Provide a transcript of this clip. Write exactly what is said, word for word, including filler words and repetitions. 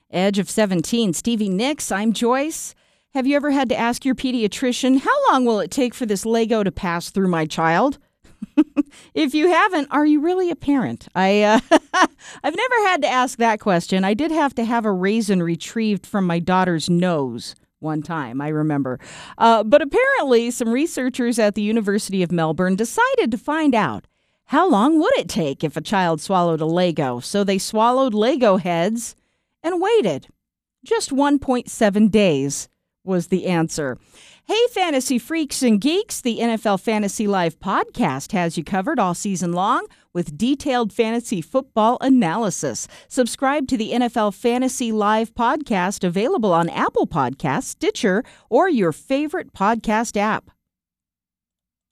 Edge of seventeen, Stevie Nicks, I'm Joyce. Have you ever had to ask your pediatrician, how long will it take for this Lego to pass through my child? If you haven't, are you really a parent? I, uh, I've never had to ask that question. I did have to have a raisin retrieved from my daughter's nose one time, I remember. Uh, but apparently, some researchers at the University of Melbourne decided to find out how long would it take if a child swallowed a Lego. So they swallowed Lego heads and waited. Just one point seven days was the answer. Hey, fantasy freaks and geeks, the N F L Fantasy Live podcast has you covered all season long with detailed fantasy football analysis. Subscribe to the N F L Fantasy Live podcast, available on Apple Podcasts, Stitcher, or your favorite podcast app.